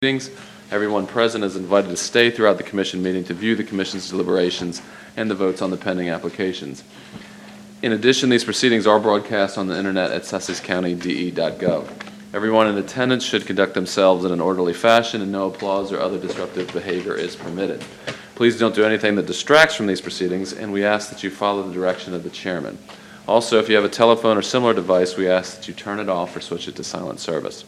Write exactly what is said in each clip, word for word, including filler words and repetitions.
meetings. Everyone present is invited to stay throughout the commission meeting to view the commission's deliberations and the votes on the pending applications. In addition, these proceedings are broadcast on the internet at sussex county d e dot gov. Everyone in attendance should conduct themselves in an orderly fashion, and no applause or other disruptive behavior is permitted. Please don't do anything that distracts from these proceedings, and we ask that you follow the direction of the chairman. Also, if you have a telephone or similar device, we ask that you turn it off or switch it to silent service.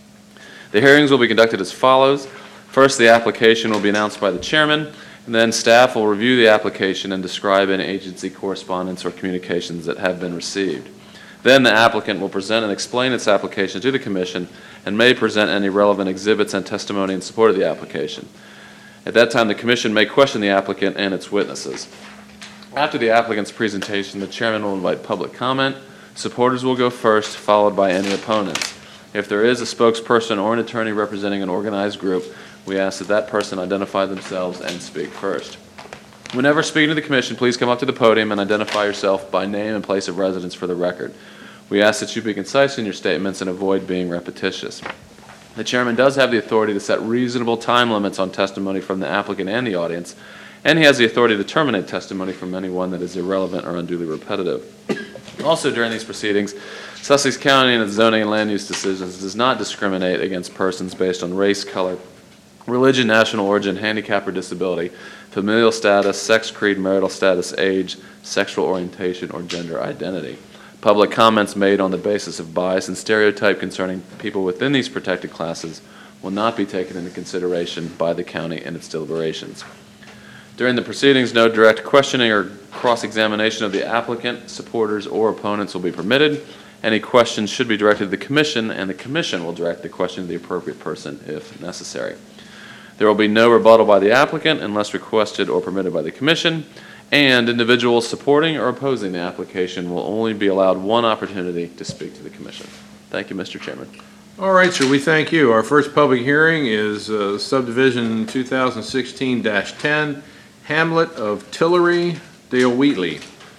The hearings will be conducted as follows. First, the application will be announced by the chairman, and then staff will review the application and describe any agency correspondence or communications that have been received. Then the applicant will present and explain its application to the commission and may present any relevant exhibits and testimony in support of the application. At that time, the commission may question the applicant and its witnesses. After the applicant's presentation, the chairman will invite public comment. Supporters will go first, followed by any opponents. If there is a spokesperson or an attorney representing an organized group, we ask that that person identify themselves and speak first. Whenever speaking to the commission, please come up to the podium and identify yourself by name and place of residence for the record. We ask that you be concise in your statements and avoid being repetitious. The chairman does have the authority to set reasonable time limits on testimony from the applicant and the audience, and he has the authority to terminate testimony from anyone that is irrelevant or unduly repetitive. Also, during these proceedings, Sussex County in its zoning and land use decisions does not discriminate against persons based on race, color, religion, national origin, handicap, or disability, familial status, sex, creed, marital status, age, sexual orientation, or gender identity. Public comments made on the basis of bias and stereotype concerning people within these protected classes will not be taken into consideration by the county in its deliberations. During the proceedings, no direct questioning or cross-examination of the applicant, supporters, or opponents will be permitted. Any questions should be directed to the commission, and the commission will direct the question to the appropriate person if necessary. There will be no rebuttal by the applicant unless requested or permitted by the commission, and individuals supporting or opposing the application will only be allowed one opportunity to speak to the commission. Thank you, Mister Chairman. All right, sir, we thank you. Our first public hearing is uh, subdivision two thousand sixteen dash ten, Hamlet of Tillery, Dale Wheatley.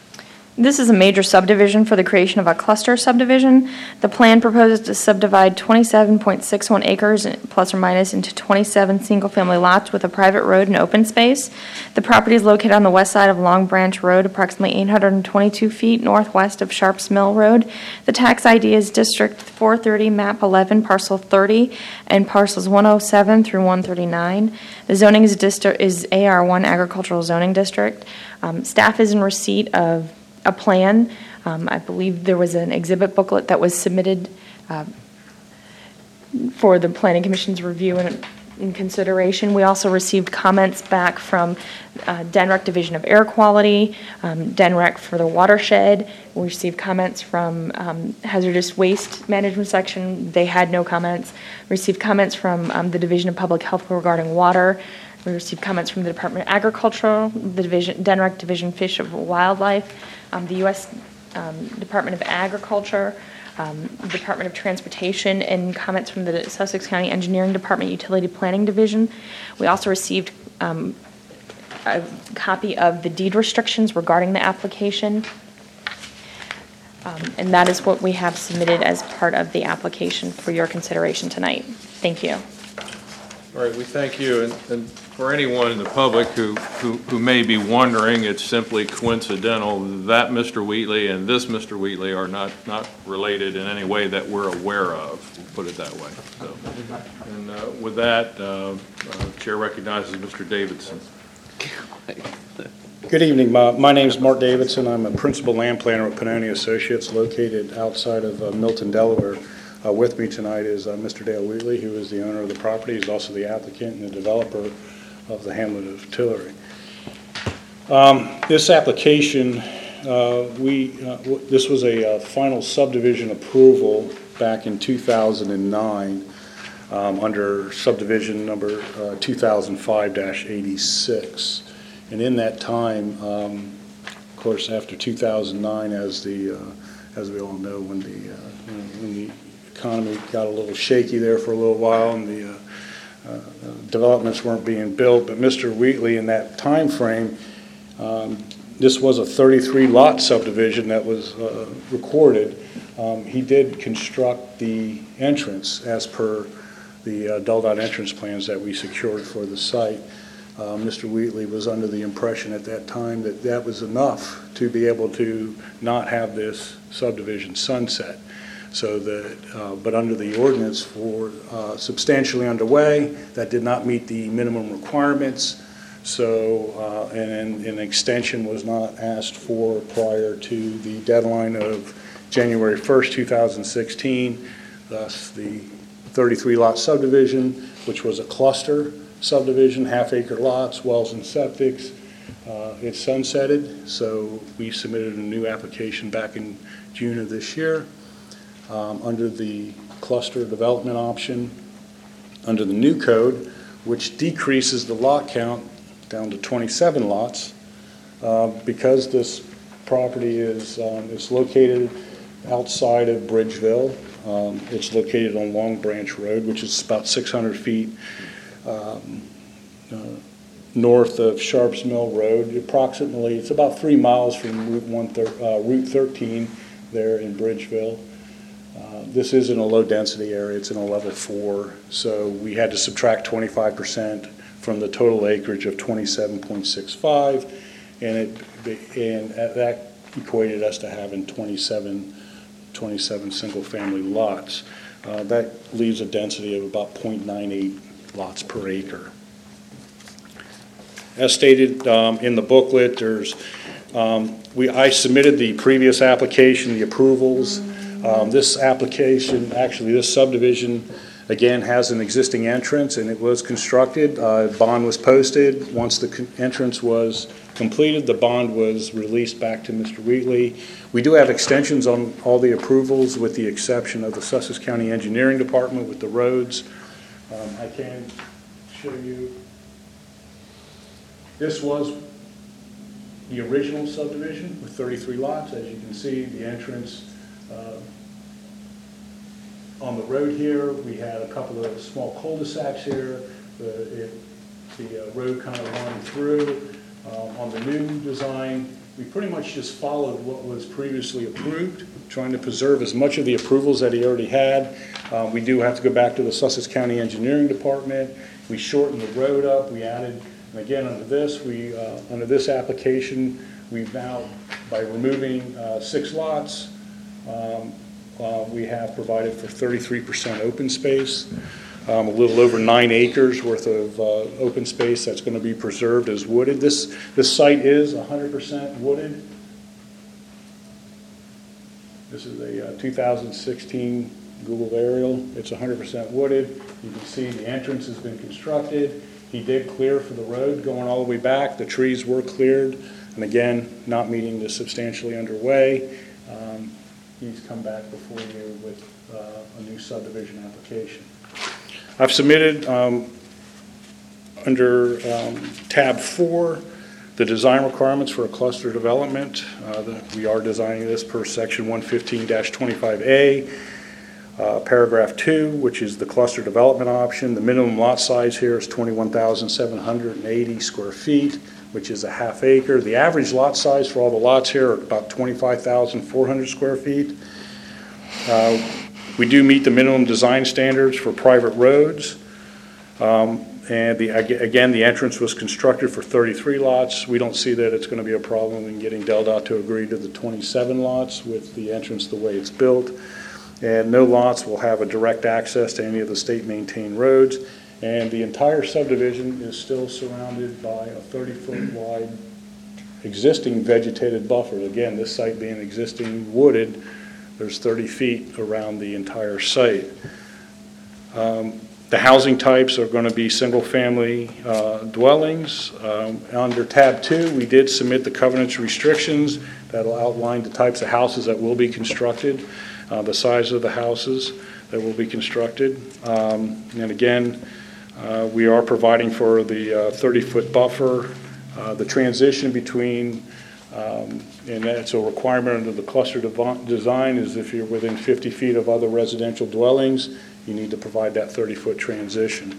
This is a major subdivision for the creation of a cluster subdivision. The plan proposes to subdivide twenty-seven point six one acres plus or minus into twenty-seven single-family lots with a private road and open space. The property is located on the west side of Long Branch Road, approximately eight hundred twenty-two feet northwest of Sharps Mill Road. The tax I D is District four thirty, Map eleven, Parcel thirty, and Parcels one oh seven through one thirty-nine. The zoning is, distri- is A R one Agricultural Zoning District. Um, staff is in receipt of a plan. Um, I believe there was an exhibit booklet that was submitted uh, for the Planning Commission's review and in consideration. We also received comments back from uh, D N R E C Division of Air Quality, um, D N R E C for the watershed. We received comments from um, Hazardous Waste Management Section. They had no comments. We received comments from um, the Division of Public Health regarding water. We received comments from the Department of Agriculture, the Division, D N R E C Division Fish of Wildlife, um, the U S Um, Department of Agriculture, um, Department of Transportation, and comments from the Sussex County Engineering Department Utility Planning Division. We also received um, a copy of the deed restrictions regarding the application, um, and that is what we have submitted as part of the application for your consideration tonight. Thank you. All right, we thank you. And, and for anyone in the public who, who, who may be wondering, it's simply coincidental that Mister Wheatley and this Mister Wheatley are not, not related in any way that we're aware of, we'll put it that way. So, and uh, with that, uh, uh, Chair recognizes Mister Davidson. Good evening. My, my name is Mark Davidson. I'm a principal land planner at Pannoni Associates located outside of uh, Milton, Delaware. Uh, with me tonight is uh, Mister Dale Wheatley, who is the owner of the property. He's also the applicant and the developer of the Hamlet of Tillery. Um, this application, uh, we uh, w this was a uh, final subdivision approval back in two thousand nine um, under subdivision number uh, two thousand five dash eighty-six. And in that time, um, of course, after two thousand nine, as the uh, as we all know, when the uh, when the economy got a little shaky there for a little while, and the uh, uh, developments weren't being built. But Mister Wheatley, in that time frame, um, this was a thirty-three lot subdivision that was uh, recorded. Um, he did construct the entrance as per the uh, Del-Dot entrance plans that we secured for the site. Uh, Mister Wheatley was under the impression at that time that that was enough to be able to not have this subdivision sunset. So that, uh, but under the ordinance for uh, substantially underway, that did not meet the minimum requirements. So, uh, and an extension was not asked for prior to the deadline of January first, two thousand sixteen. Thus, the thirty-three lot subdivision, which was a cluster subdivision, half-acre lots, wells and septics, uh, it sunsetted. So we submitted a new application back in June of this year um, under the cluster development option, under the new code, which decreases the lot count down to twenty-seven lots. Uh, because this property is um, it's located outside of Bridgeville. Um, it's located on Long Branch Road, which is about six hundred feet um, uh, north of Sharps Mill Road. Approximately, it's about three miles from Route one, uh, Route thirteen there in Bridgeville. Uh, this isn't a low-density area; it's in a level four, so we had to subtract twenty-five percent from the total acreage of twenty-seven point six five, and it and that equated us to having twenty-seven, twenty-seven single-family lots. Uh, that leaves a density of about zero point nine eight lots per acre. As stated um, in the booklet, there's um, we I submitted the previous application, the approvals. Um, this application, actually, this subdivision, again, has an existing entrance, and it was constructed. Uh, bond was posted. Once the con- entrance was completed, the bond was released back to Mister Wheatley. We do have extensions on all the approvals, with the exception of the Sussex County Engineering Department with the roads. Um, I can show you. This was the original subdivision with thirty-three lots. As you can see, the entrance uh, on the road here, we had a couple of small cul-de-sacs here. The, it, the uh, road kind of wound through. Um, on the new design, we pretty much just followed what was previously approved, trying to preserve as much of the approvals that he already had. Um, we do have to go back to the Sussex County Engineering Department. We shortened the road up. We added, and again, under this, we uh, under this application, we've now, by removing uh, six lots, um, uh, we have provided for thirty-three percent open space. Um, a little over nine acres worth of uh, open space that's going to be preserved as wooded. This this site is one hundred percent wooded. This is a uh, two thousand sixteen Google aerial. It's one hundred percent wooded. You can see the entrance has been constructed. He did clear for the road going all the way back. The trees were cleared, and again, not meeting the substantially underway. Um, he's come back before you with uh, a new subdivision application. I've submitted um, under um, tab four the design requirements for a cluster development. Uh, the, we are designing this per section one fifteen dash twenty-five A, uh, paragraph two, which is the cluster development option. The minimum lot size here is twenty-one thousand seven hundred eighty square feet, which is a half acre. The average lot size for all the lots here are about twenty-five thousand four hundred square feet. Uh, We do meet the minimum design standards for private roads. Um, and the, again, the entrance was constructed for thirty-three lots. We don't see that it's going to be a problem in getting Del-Dot to agree to the twenty-seven lots with the entrance the way it's built. And no lots will have a direct access to any of the state-maintained roads. And the entire subdivision is still surrounded by a thirty-foot wide existing vegetated buffer. Again, this site being existing wooded, there's thirty feet around the entire site. Um, the housing types are going to be single-family uh, dwellings. Um, under tab two, we did submit the covenants restrictions that'll outline the types of houses that will be constructed, uh, the size of the houses that will be constructed. Um, and again, uh, we are providing for the uh, thirty-foot buffer. Uh, the transition between Um, and that's a requirement under the cluster dev- design is if you're within fifty feet of other residential dwellings, you need to provide that thirty-foot transition.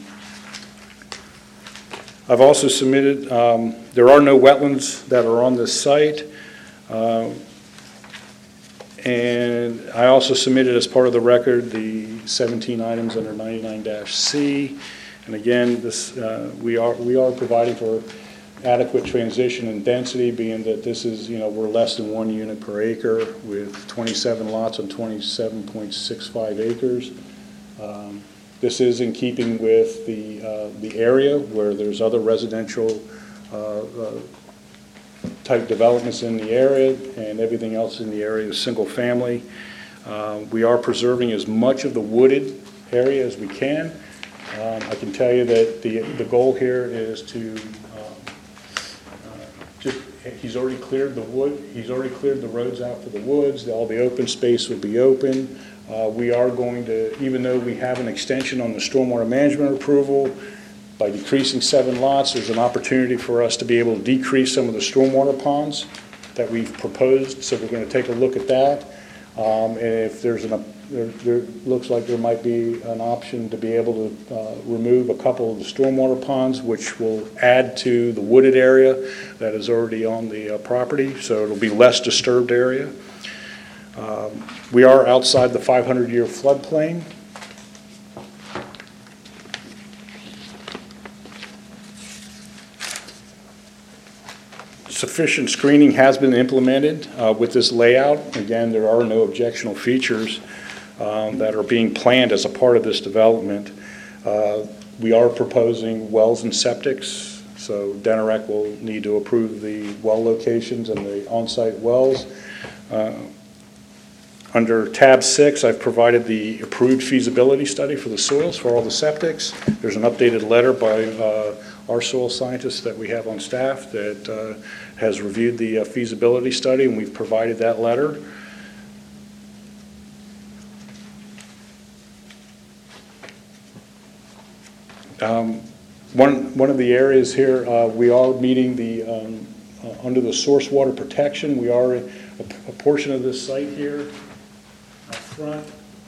I've also submitted, um, there are no wetlands that are on this site. Uh, And I also submitted as part of the record the seventeen items under ninety-nine C. And again, this, uh, we are, we are providing for adequate transition and density, being that this is, you know, we're less than one unit per acre with twenty-seven lots on twenty-seven point six five acres. Um, This is in keeping with the, uh, the area where there's other residential uh, uh, type developments in the area, and everything else in the area is single family. Uh, We are preserving as much of the wooded area as we can. Um, I can tell you that the, the goal here is to um, uh, just, he's already cleared the wood, he's already cleared the roads out for the woods, all the open space would be open. Uh, We are going to, even though we have an extension on the stormwater management approval, by decreasing seven lots, there's an opportunity for us to be able to decrease some of the stormwater ponds that we've proposed, so we're going to take a look at that. Um, And if there's an, there, there looks like there might be an option to be able to uh, remove a couple of the stormwater ponds, which will add to the wooded area that is already on the uh, property, so it'll be less disturbed area. Um, We are outside the five hundred year floodplain. Sufficient screening has been implemented uh, with this layout. Again, there are no objectionable features um, that are being planned as a part of this development. Uh, We are proposing wells and septics, so Denarec will need to approve the well locations and the on-site wells. Uh, Under tab six, I've provided the approved feasibility study for the soils for all the septics. There's an updated letter by uh, our soil scientist that we have on staff that uh, has reviewed the uh, feasibility study, and we've provided that letter. Um, One, one of the areas here, uh, we are meeting the, um, uh, under the source water protection, we are, a, a portion of this site here up front,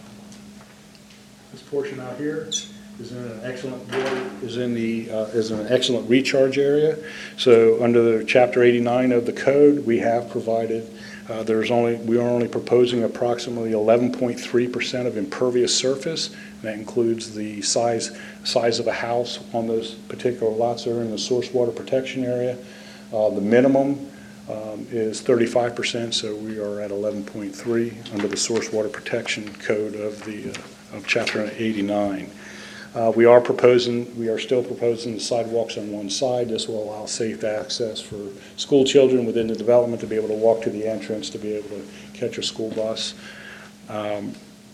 this portion out here is in an excellent water, is in the, uh, is in an excellent recharge area. So under the chapter eighty-nine of the code, we have provided, uh, there's only, we are only proposing approximately eleven point three percent of impervious surface. That includes the size, size of a house on those particular lots that are in the source water protection area. Uh, the minimum um, is thirty-five percent, so we are at eleven point three under the source water protection code of the uh, of chapter eighty-nine. Uh, we are proposing, we are still proposing the sidewalks on one side. This will allow safe access for school children within the development to be able to walk to the entrance, to be able to catch a school bus. Um,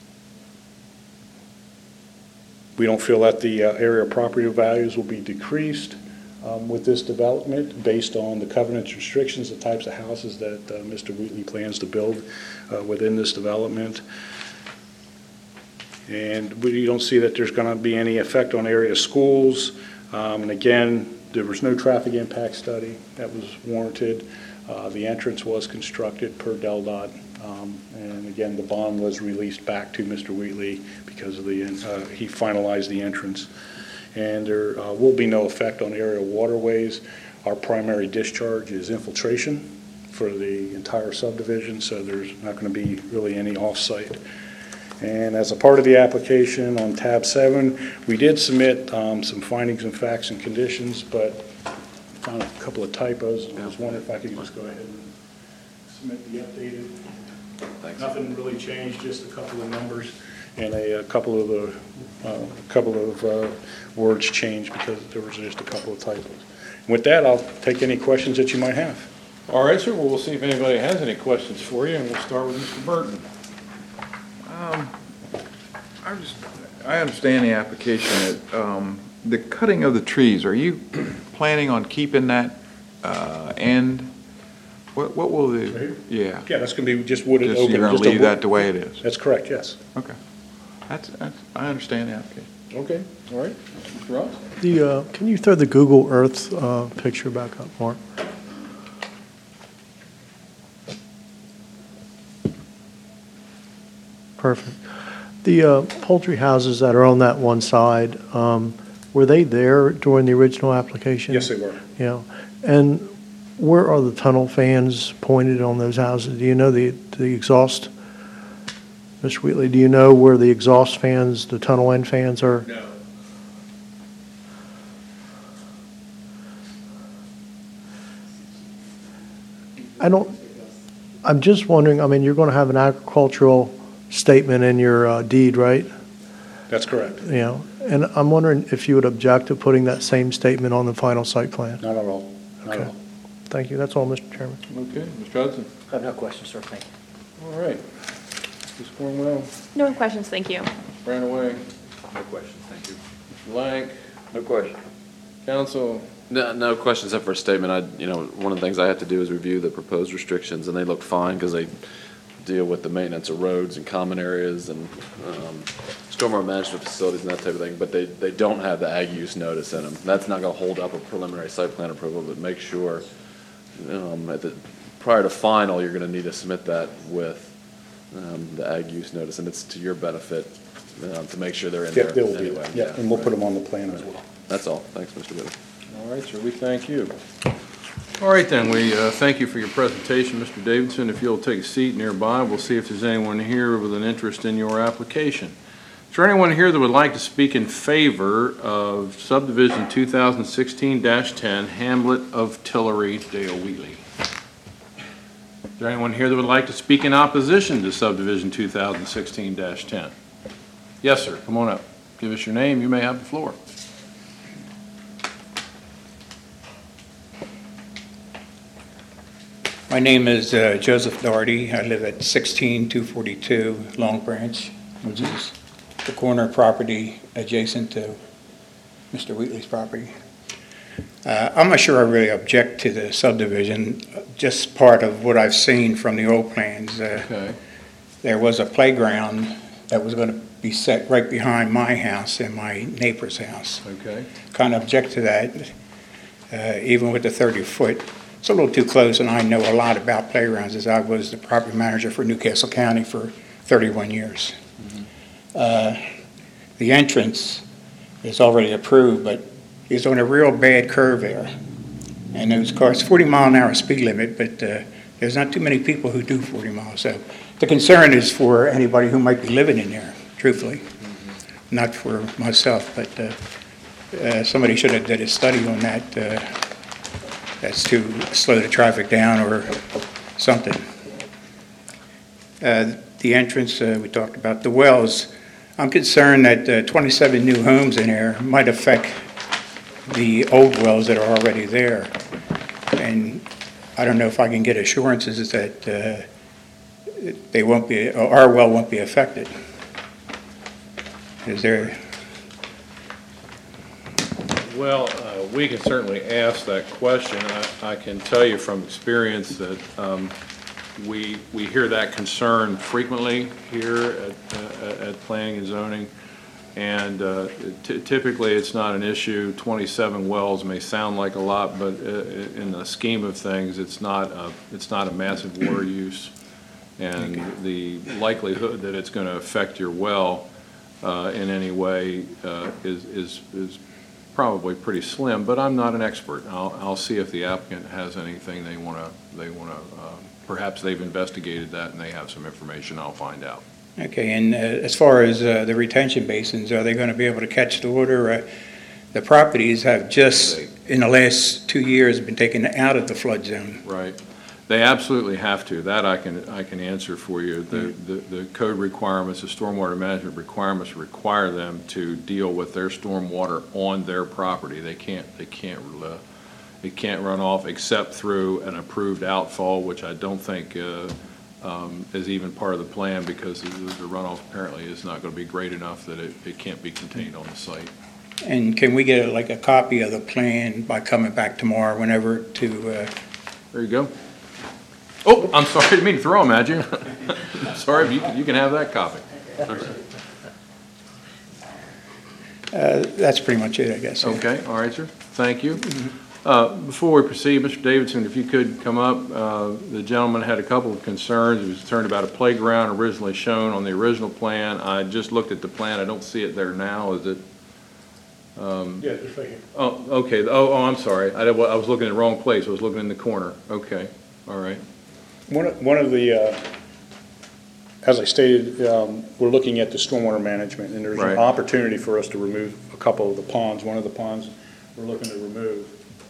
We don't feel that the uh, area property values will be decreased um, with this development based on the covenant restrictions, the types of houses that uh, Mister Wheatley plans to build uh, within this development. And we don't see that there's going to be any effect on area schools. Um, And again, there was no traffic impact study that was warranted. Uh, The entrance was constructed per Del Dot. Um, And again, the bond was released back to Mister Wheatley because of the, uh, he finalized the entrance. And there uh, will be no effect on area waterways. Our primary discharge is infiltration for the entire subdivision, so there's not going to be really any off-site. And as a part of the application on tab seven, we did submit um, some findings and facts and conditions, but found a couple of typos. I was wondering if I could just go ahead and submit the updated. Thanks. Nothing really changed, just a couple of numbers and a, a couple of the, uh, couple of uh, words changed because there was just a couple of typos. And with that, I'll take any questions that you might have. All right, sir, well, we'll see if anybody has any questions for you, and we'll start with Mister Burton. Um, I just, I understand the application, that, um, the cutting of the trees, are you planning on keeping that, uh, end? What, what will Right the, here? yeah, Yeah, that's going to be just wooded just, open. you're gonna just a leave wood- that the way it is? That's correct, yes. Okay. That's, that's, I understand the application. Okay, all right. Mister Ross? The, uh, can you throw the Google Earth uh, picture back up, Mark? Perfect. The uh, poultry houses that are on that one side, um, were they there during the original application? Yes, they were. Yeah. And where are the tunnel fans pointed on those houses? Do you know the, the exhaust Mister Wheatley, do you know where the exhaust fans, the tunnel end fans are? No. I don't, I'm just wondering, I mean, you're going to have an agricultural statement in your uh, deed, right? That's correct. You know, and I'm wondering if you would object to putting that same statement on the final site plan? Not at all. Not at Okay. all. Thank you. That's all, Mister Chairman. Okay, Mister Hudson? I have no questions, sir, thank you. All right. Miz Cornwell, No questions, thank you. Branaway, No questions, thank you. Mister Lank, No question. council. No, no questions except for a statement. I, you know, one of the things I have to do is review the proposed restrictions, and they look fine because they deal with the maintenance of roads and common areas and um, stormwater management facilities and that type of thing, but they, they don't have the ag use notice in them. That's not going to hold up a preliminary site plan approval, but make sure um, at the, prior to final, you're going to need to submit that with um, the ag use notice, and it's to your benefit um, to make sure they're in Yeah, there they will be, anyway. yeah, and we'll put them on the plan as well. That's all. Thanks, Mister Whittle. All right, sir, we thank you. All right, then, we uh, thank you for your presentation, Mister Davidson. If you'll take a seat nearby, we'll see if there's anyone here with an interest in your application. Is there anyone here that would like to speak in favor of subdivision two thousand sixteen dash ten, Hamlet of Tillery, Dale Wheatley? Is there anyone here that would like to speak in opposition to subdivision two thousand sixteen dash ten? Yes, sir, come on up. Give us your name, you may have the floor. My name is uh, Joseph Doherty. I live at sixteen two forty-two Long Branch, which is the corner property adjacent to Mister Wheatley's property. Uh, I'm not sure I really object to the subdivision, just part of what I've seen from the old plans. Uh, Okay. There was a playground that was going to be set right behind my house and my neighbor's house. Okay. Kind of object to that, uh, even with the thirty foot. It's a little too close, and I know a lot about playgrounds, as I was the property manager for Newcastle County for thirty-one years. Uh, The entrance is already approved, but it's on a real bad curve there. And those cars, forty mile an hour speed limit, but uh, there's not too many people who do forty miles. So the concern is for anybody who might be living in there, truthfully, not for myself, but uh, uh, somebody should have did a study on that. uh, That's to slow the traffic down or something. Uh, The entrance, uh, we talked about the wells. I'm concerned that uh, twenty-seven new homes in there might affect the old wells that are already there. And I don't know if I can get assurances that uh, they won't be, or our well won't be affected. Is there, Well, uh, we can certainly ask that question. I, I can tell you from experience that um, we, we hear that concern frequently here at, uh, at Planning and Zoning. And uh, ty- typically, it's not an issue. twenty-seven wells may sound like a lot, but uh, in the scheme of things, it's not a, it's not a massive water use. And the likelihood that it's going to affect your well uh, in any way uh, is, is, is probably pretty slim, but I'm not an expert. I'll, I'll see if the applicant has anything they want to, they want to, uh, perhaps they've investigated that and they have some information. I'll find out. okay, and uh, as far as uh, the retention basins, are they going to be able to catch the water? Uh, The properties have just, in the last two years, been taken out of the flood zone. Right. They absolutely have to. That I can, I can answer for you. The, the, the code requirements, the stormwater management requirements require them to deal with their stormwater on their property. They can't, they can't, uh, it can't run off except through an approved outfall, which I don't think uh, um, is even part of the plan, because the the runoff apparently is not going to be great enough that it, it can't be contained on the site. And can we get like a copy of the plan by coming back tomorrow, whenever, to, uh, There you go. Oh, I'm sorry, I didn't mean to throw them at you. Sorry, but you can, you can have that copy. uh, that's pretty much it, I guess. Okay, all right, sir. Thank you. Uh, Before we proceed, Mister Davidson, if you could come up. Uh, The gentleman had a couple of concerns. He was concerned about a playground originally shown on the original plan. I just looked at the plan. I don't see it there now. Is it? Yeah, just right here. Oh, okay. Oh, oh, I'm sorry. I I was looking in the wrong place. I was looking in the corner. Okay, all right. One of, one of the, uh, as I stated, um, we're looking at the stormwater management, and there's Right. an opportunity for us to remove a couple of the ponds. One of the ponds we're looking to remove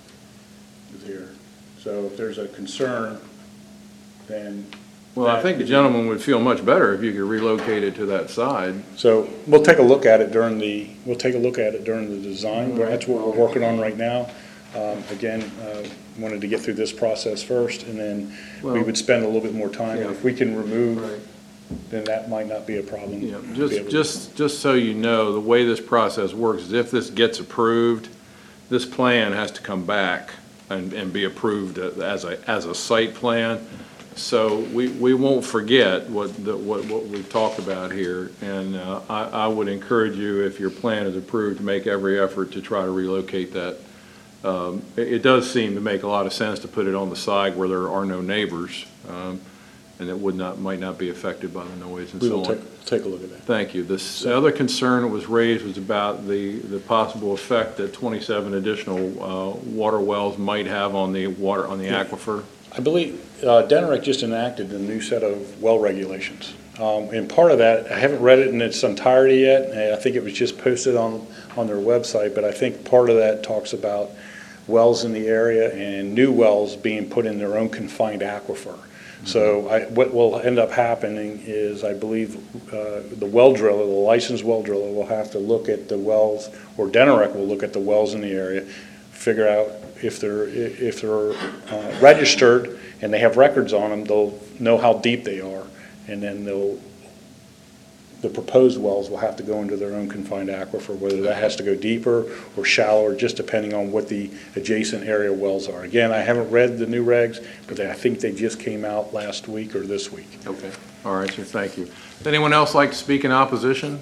is here. So if there's a concern, then. Well, I that- think the gentleman would feel much better if you could relocate it to that side. So we'll take a look at it during the, we'll take a look at it during the design, but that's what we're working on right now. Um, Again, uh, wanted to get through this process first, and then we Well- would spend a little bit more time. Yeah. If we can remove, then that might not be a problem. Yeah, to be just, able to- just, just so you know, the way this process works is if this gets approved, this plan has to come back and, and be approved as a, as a site plan. So we, we won't forget what, the- what, what we've talked about here. And uh, I, I would encourage you, if your plan is approved, to make every effort to try to relocate that. Um, It, it does seem to make a lot of sense to put it on the side where there are no neighbors, um, and it would not, might not be affected by the noise and We so will on. take, take a look at that. Thank you. This, the other concern that was raised was about the, the possible effect that twenty-seven additional uh, water wells might have on the water, on the aquifer. I believe uh, Denrick just enacted a new set of well regulations. Um, And part of that, I haven't read it in its entirety yet, and I think it was just posted on, on their website, but I think part of that talks about wells in the area and new wells being put in their own confined aquifer. So I, what will end up happening is, I believe, uh, the well driller, the licensed well driller will have to look at the wells, or Denrick will look at the wells in the area, figure out if they're, if they're uh, registered and they have records on them, they'll know how deep they are. And then they'll, the proposed wells will have to go into their own confined aquifer, whether that has to go deeper or shallower, just depending on what the adjacent area wells are. Again, I haven't read the new regs, but I think they just came out last week or this week. Okay. All right, sir, thank you. Does anyone else like to speak in opposition?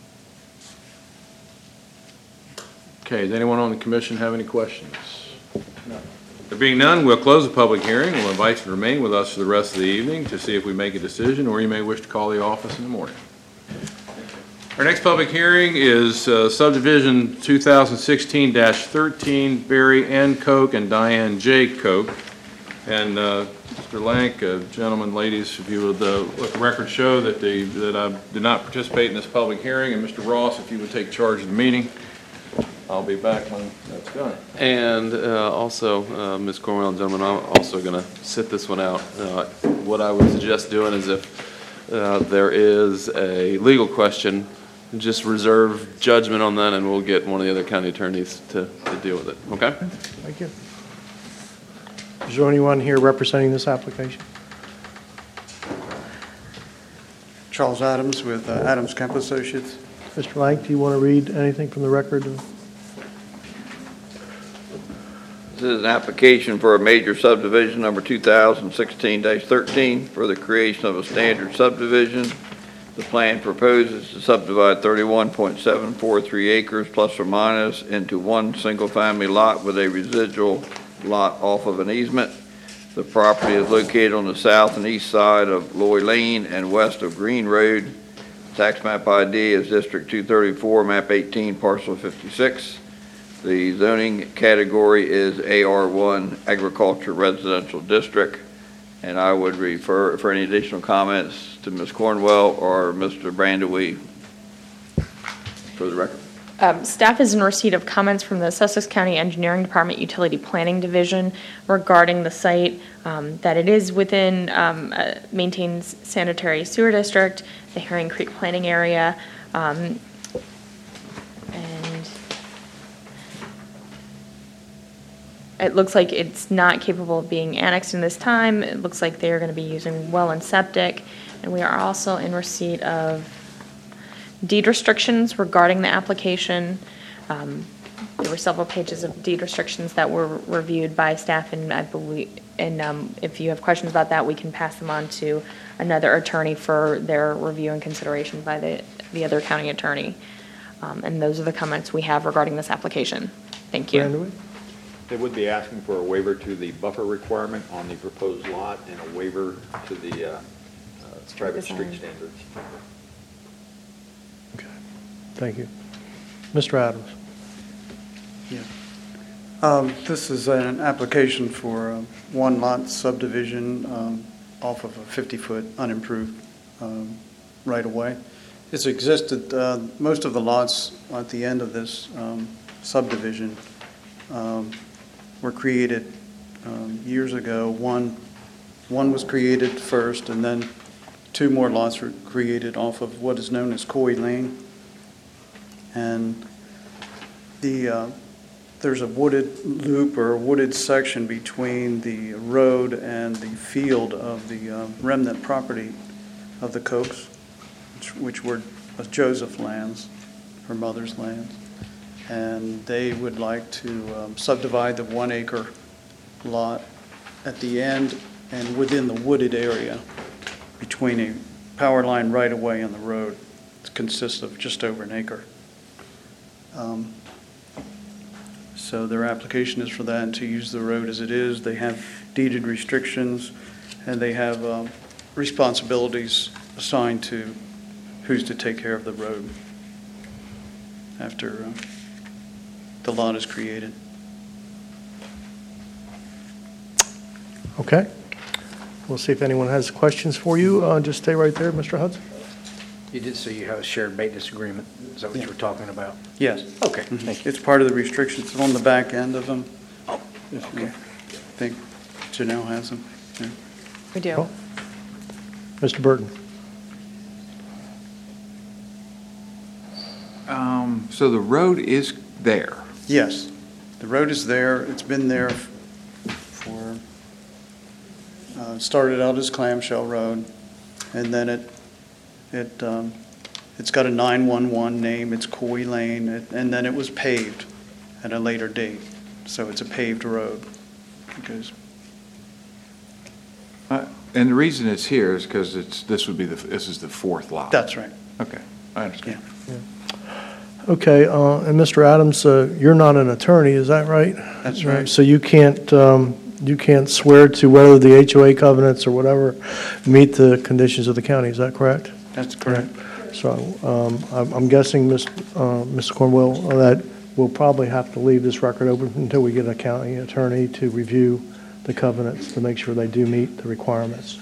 Okay, does anyone on the commission have any questions? No. There being none, we'll close the public hearing. We'll invite you to remain with us for the rest of the evening to see if we make a decision, or you may wish to call the office in the morning. Our next public hearing is uh, subdivision two thousand sixteen dash thirteen, Barry N. Koch and Diane J. Koch. And uh, Mister Lank, uh, gentlemen, ladies, if you would uh, let the record show that the, that I did not participate in this public hearing, and Mister Ross, if you would take charge of the meeting, I'll be back when that's done. And uh, also, uh, Miz Cornwell and gentlemen, I'm also going to sit this one out. Uh, What I would suggest doing is if uh, there is a legal question, just reserve judgment on that, and we'll get one of the other county attorneys to, to deal with it, okay? Thank you. Is there anyone here representing this application? Charles Adams with uh, Adams Kemp Associates. Mister Lang, do you want to read anything from the record? This is an application for a major subdivision number two thousand sixteen dash thirteen for the creation of a standard subdivision. The plan proposes to subdivide thirty-one point seven four three acres plus or minus into one single-family lot with a residual lot off of an easement. The property is located on the south and east side of Loy Lane and west of Green Road. Tax map I D is District two thirty-four, map eighteen, parcel fifty-six. The zoning category is A R one, Agriculture Residential District. And I would refer for any additional comments to Miz Cornwell or Mister Brandewee for the record. Um, Staff is in receipt of comments from the Sussex County Engineering Department Utility Planning Division regarding the site, um, that it is within, um, uh, maintains sanitary sewer district, the Herring Creek planning area, um, and it looks like it's not capable of being annexed in this time. It looks like they're going to be using well and septic, and we are also in receipt of deed restrictions regarding the application. Um, There were several pages of deed restrictions that were reviewed by staff, and I believe, and um, if you have questions about that, we can pass them on to another attorney for their review and consideration by the, the other county attorney. Um, And those are the comments we have regarding this application. Thank you. Brandewee? They would be asking for a waiver to the buffer requirement on the proposed lot and a waiver to the uh, uh, private street design. standards. Okay, thank you. Mister Adams? Yeah. Um, This is an application for a one-lot subdivision um, off of a fifty-foot unimproved um, right-of-way. It's existed, uh, most of the lots at the end of this um, subdivision um, were created um, years ago. One, one was created first, and then two more lots were created off of what is known as Coy Lane. And the, uh, there's a wooded loop or a wooded section between the road and the field of the uh, remnant property of the Kochs, which, which were Joseph lands, her mother's lands. And they would like to um, subdivide the one acre lot at the end and within the wooded area between a power line right away and the road. It consists of just over an acre. Um, So their application is for that and to use the road as it is. They have deeded restrictions, and they have um, responsibilities assigned to who's to take care of the road after uh, the lot is created. Okay. We'll see if anyone has questions for you. Uh, Just stay right there, Mister Hudson. You did say you have a shared maintenance agreement. Is that what you were talking about? Yes. Okay, Mhm. thank you. It's part of the restrictions. It's on the back end of them. Oh, If you okay. think Janelle has them. Yeah. We do. Oh. Mister Burton. Um, So the road is there. Yes, the road is there. It's been there for, uh, started out as Clamshell Road, and then it, it, um, it's got a nine one one name, it's Coy Lane, it- and then it was paved at a later date. So it's a paved road. Because, Uh, And the reason it's here is because it's, this would be the, this is the fourth lot. that's right. Okay, I understand. Okay, uh, and Mister Adams, uh, you're not an attorney, is that right? That's right. So you can't, um, you can't swear to whether the H O A covenants or whatever meet the conditions of the county, is that correct? That's correct. So um, I'm I'm guessing, Miz uh, Mister Cornwell, that we'll probably have to leave this record open until we get a county attorney to review the covenants to make sure they do meet the requirements.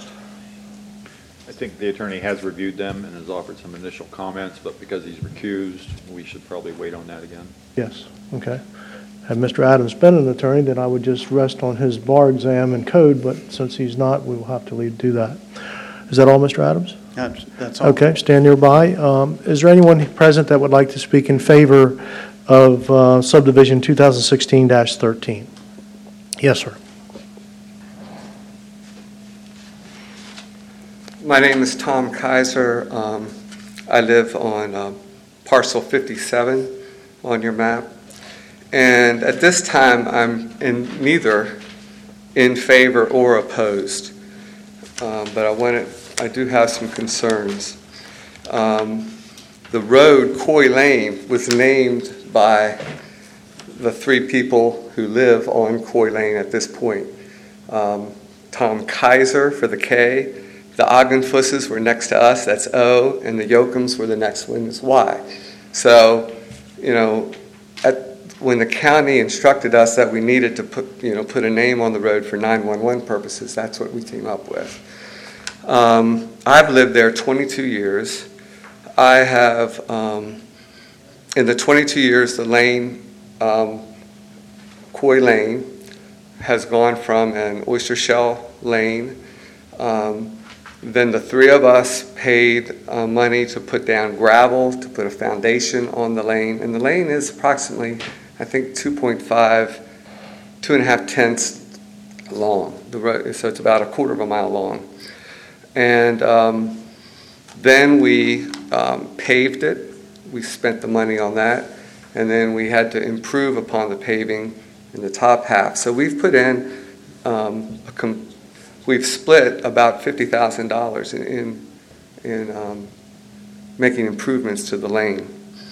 I think the attorney has reviewed them and has offered some initial comments, but because he's recused, we should probably wait on that again. Yes, okay. Had Mister Adams been an attorney, then I would just rest on his bar exam and code, but since he's not, we will have to leave, do that. Is that all, Mister Adams? That's, that's all. Okay, stand nearby. Um, Is there anyone present that would like to speak in favor of uh, subdivision two thousand sixteen dash thirteen? Yes, sir. My name is Tom Kaiser. Um, I live on uh, parcel fifty-seven on your map. And at this time, I'm in neither in favor or opposed. Um, but I wanted, I do have some concerns. Um, the road, Coy Lane, was named by the three people who live on Coy Lane at this point. Um, Tom Kaiser for the K. The Ogdenfusses were next to us, that's O, and the Yocums were the next one, is Y. So, you know, at, when the county instructed us that we needed to put, you know, put a name on the road for nine one one purposes, that's what we came up with. Um, I've lived there twenty-two years. I have, um, in the twenty-two years, the lane, um, Coy Lane, has gone from an oyster shell lane. Um, Then the three of us paid uh, money to put down gravel, to put a foundation on the lane. And the lane is approximately, I think, two point five, two and a half tenths long. The road, so it's about a quarter of a mile long. And um, then we um, paved it. We spent the money on that. And then we had to improve upon the paving in the top half. So we've put in um, a com- We've split about fifty thousand dollars in, in, in um, making improvements to the lane.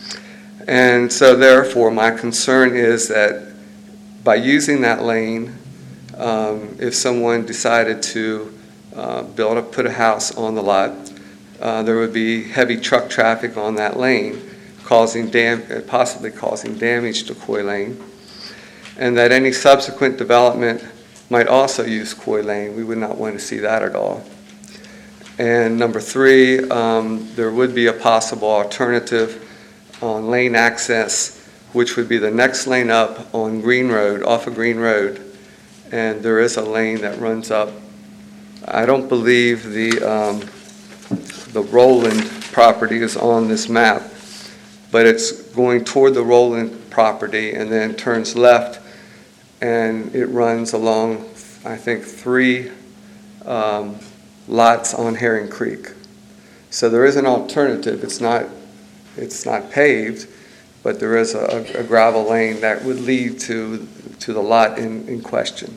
And so therefore, my concern is that by using that lane, um, if someone decided to uh, build a, put a house on the lot, uh, there would be heavy truck traffic on that lane, causing dam- possibly causing damage to Coy Lane, and that any subsequent development might also use Coy Lane. We would not want to see that at all. And number three, um, there would be a possible alternative on lane access, which would be the next lane up on Green Road, off of Green Road. And there is a lane that runs up. I don't believe the, um, the Roland property is on this map, but it's going toward the Roland property and then turns left, and it runs along, I think, three um, lots on Herring Creek. So there is an alternative. It's not, it's not paved, but there is a, a gravel lane that would lead to, to the lot in, in question.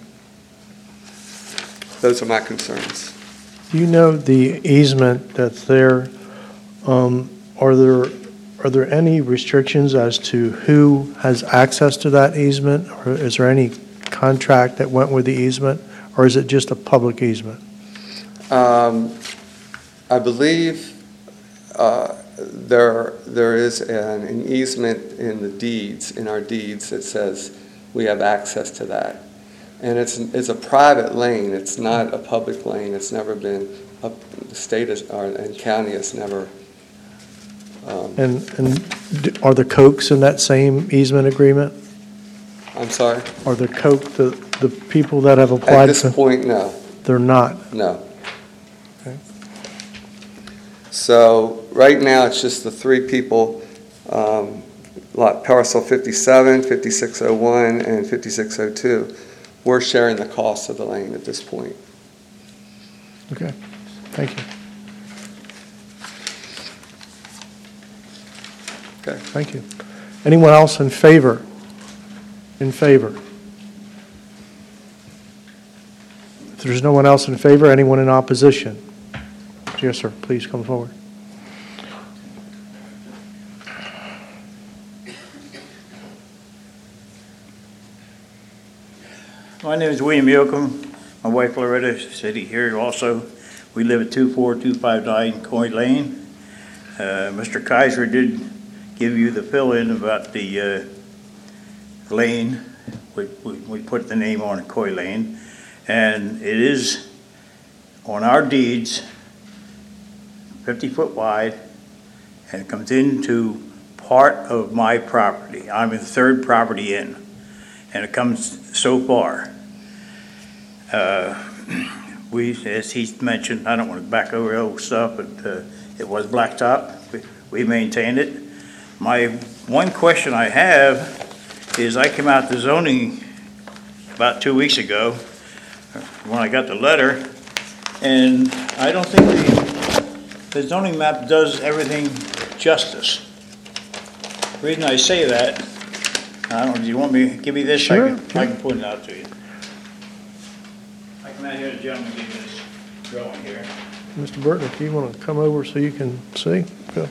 Those are my concerns. Do you know the easement that's there? Um, Are there, are there any restrictions as to who has access to that easement? Or is there any contract that went with the easement? Or is it just a public easement? Um, I believe uh, there, there is an, an easement in the deeds, in our deeds, that says we have access to that. And it's, it's a private lane. It's not a public lane. It's never been, up, the state is, or, and county has never. Um, And, and d- are the Cokes in that same easement agreement? I'm sorry? Are the Coke, the, the people that have At applied? this to- point, no. They're not? No. Okay. So right now, it's just the three people, um, lot parcel fifty-seven, fifty-six oh one, and fifty-six oh two. We're sharing the cost of the lane at this point. Okay, thank you. Okay. Thank you. Anyone else in favor? In favor? If there's no one else in favor, anyone in opposition? Yes, sir, please come forward. My name is William Yoakum. My wife Loretta sitting here also. We live at two four two five nine Coy Lane. Uh, Mister Kaiser did give you the fill-in about the uh, lane. We, we, we put the name on it, Coy Lane. And it is on our deeds, fifty foot wide, and it comes into part of my property. I'm the third property in, and it comes so far. Uh, we, as he mentioned, I don't want to back over the old stuff, but uh, it was blacktop. We, we maintained it. My one question I have is I came out to zoning about two weeks ago when I got the letter, and I don't think the, the zoning map does everything justice. The reason I say that, I don't know, do you want me to give me this? Sure. I can, I can point it out to you. I come out here, the gentleman gave me this drawing here. Mister Burton, if you want to come over so you can see, go.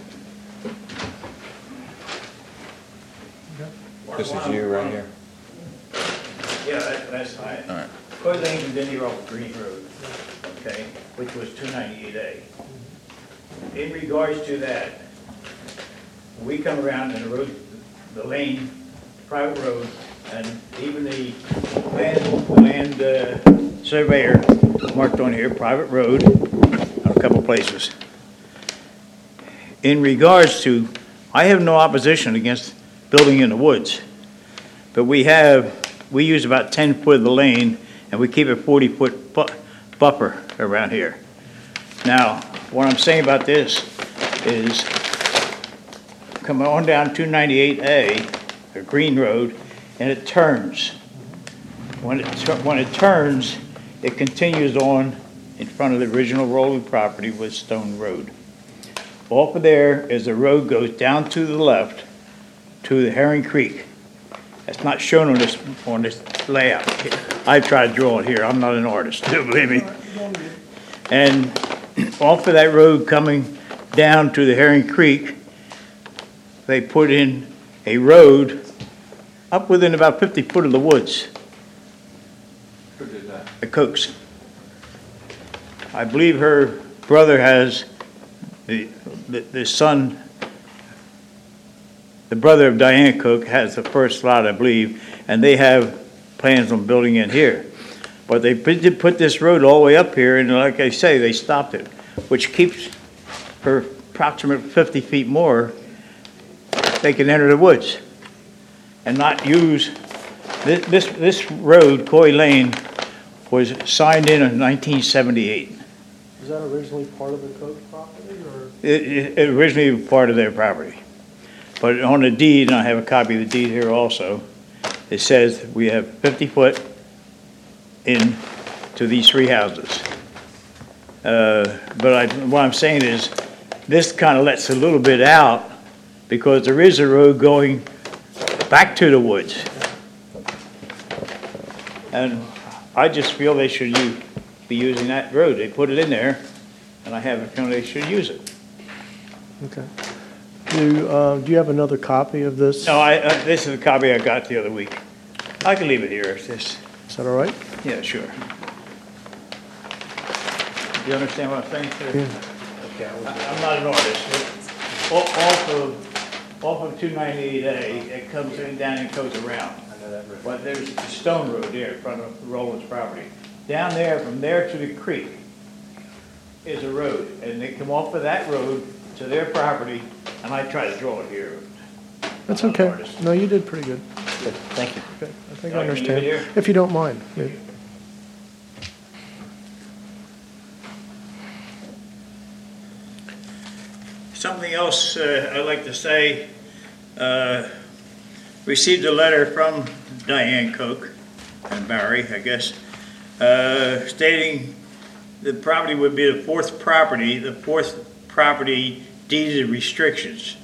This is you right here. Yeah, that, that's fine. All right. Coy Lane was in here off Green Road, okay, which was two ninety-eight A. In regards to that, we come around and the road, the lane, private road, and even the land, land uh, surveyor marked on here, private road, on a couple places. In regards to, I have no opposition against building in the woods, but we have, we use about ten foot of the lane, and we keep a forty foot bu buffer around here. Now, what I'm saying about this is, come on down two ninety-eight A, a Green Road, and it turns. When it, when it turns, it continues on in front of the original Rowley property with Stone Road. Off of there is the road goes down to the left to the Herring Creek. That's not shown on this, on this layout. I've tried to draw it here. I'm not an artist, believe me. And off of that road coming down to the Herring Creek, they put in a road up within about fifty foot of the woods. Who did that? The Cokes. I believe her brother has, the, the, the son, the brother of Diane Cook has the first lot, I believe, and they have plans on building in here. But they did put this road all the way up here, and like I say, they stopped it. which keeps, for approximately fifty feet more, they can enter the woods and not use, this, this, this road, Coy Lane, was signed in in nineteen seventy-eight. Was that originally part of the Koch property, or? It, it originally was part of their property. But on the deed, and I have a copy of the deed here also, it says we have fifty foot in to these three houses. Uh, but I, what I'm saying is, this kind of lets a little bit out because there is a road going back to the woods. And I just feel they should u- be using that road. They put it in there, and I have a feeling they should use it. Okay. Do, uh, do you have another copy of this? No, I, uh, this is a copy I got the other week. I can leave it here if this, Is that all right? yeah, sure. Do you understand what I'm saying, sir? Yeah. Okay, I- I'm not an artist. but o- Off of, off of two ninety-eight A, it comes in down and goes around. But there's a stone road there in front of Roland's property. Down there, from there to the creek is a road, and they come off of that road to their property, and I try to draw it here. That's I'm not an okay. artist. No, you did pretty good. Thank you. Okay, I think Yeah, I I can leave it understand. here? If you don't mind. Yeah. Something else uh, I'd like to say, uh, received a letter from Diane Koch and Barry, I guess, uh, stating the property would be the fourth property, the fourth property deeded restrictions.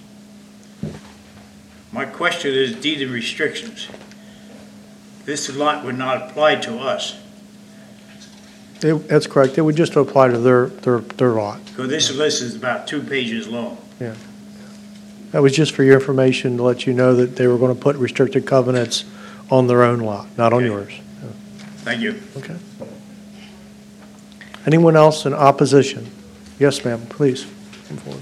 My question is deeded restrictions. This lot would not apply to us, It- That's correct. It would just apply to their, their, their lot. because this list is about two pages long. Yeah. That was just for your information, to let you know that they were going to put restricted covenants on their own lot, not on Okay. yours. Thank you. Okay. Anyone else in opposition? Yes, ma'am, please. Come forward.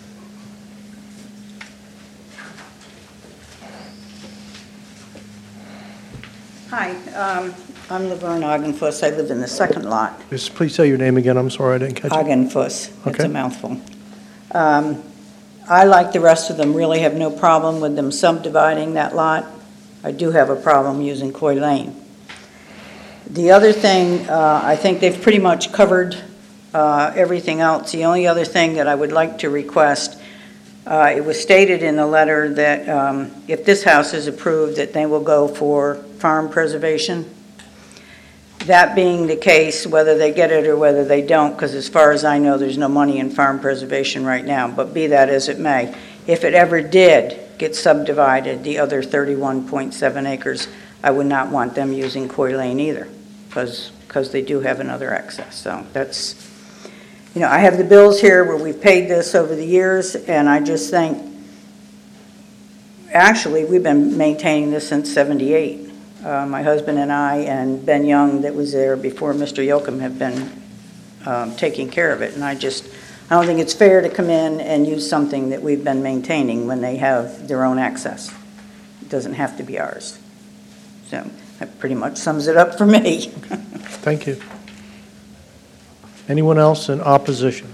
Hi, um, I'm Laverne Augenfuss. I live in the second lot. Just please say your name again. I'm sorry, I didn't catch it. Augenfuss. It's Okay. a mouthful. Um, I, like the rest of them, really have no problem with them subdividing that lot. I do have a problem using Coy Lane. The other thing, uh, I think they've pretty much covered uh, everything else. The only other thing that I would like to request, uh, it was stated in the letter that um, if this house is approved, that they will go for farm preservation. That being the case, whether they get it or whether they don't, because as far as I know, there's no money in farm preservation right now, but be that as it may, if it ever did get subdivided, the other thirty-one point seven acres, I would not want them using Coy Lane either, because, because they do have another access. So that's, you know, I have the bills here where we've paid this over the years, and I just think, actually, we've been maintaining this since seventy-eight. Uh, my husband and I and Ben Young, that was there before Mister Yoakum, have been um, taking care of it. And I just, I don't think it's fair to come in and use something that we've been maintaining when they have their own access. It doesn't have to be ours. So that pretty much sums it up for me. Thank you. Anyone else in opposition?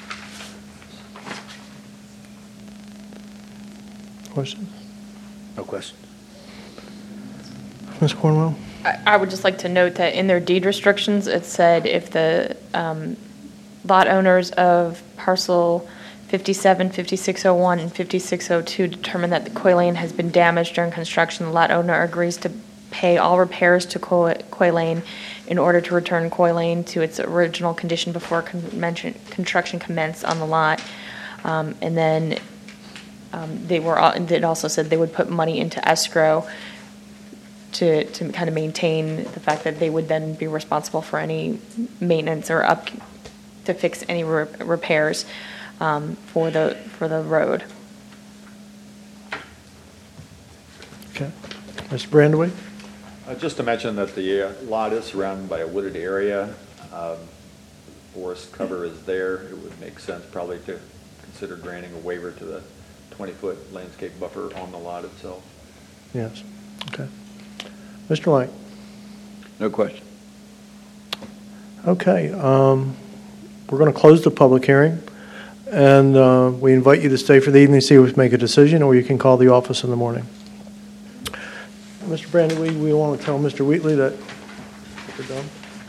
Questions? No question. Miz Cornwell? I I would just like to note that in their deed restrictions, it said if the um, lot owners of parcel fifty-seven, fifty-six oh one, and fifty-six oh two determine that the Coy Lane has been damaged during construction, the lot owner agrees to pay all repairs to Coy Coy Lane in order to return Coy Lane to its original condition before convention- construction commenced on the lot. Um, And then um, they were, al- it also said they would put money into escrow to, to kind of maintain the fact that they would then be responsible for any maintenance or up, to fix any re- repairs um, for the, for the road. Okay. Mister Brandaway? Uh, Just to mention that the uh, lot is surrounded by a wooded area. Um, Forest cover is there. It would make sense probably to consider granting a waiver to the twenty-foot landscape buffer on the lot itself. Yes. Okay. Mister Lang? No question. Okay. um, we're going to close the public hearing, and uh, we invite you to stay for the evening, see if we can make a decision, or you can call the office in the morning. Mister Brandy, we, we want to tell Mister Wheatley that we're done.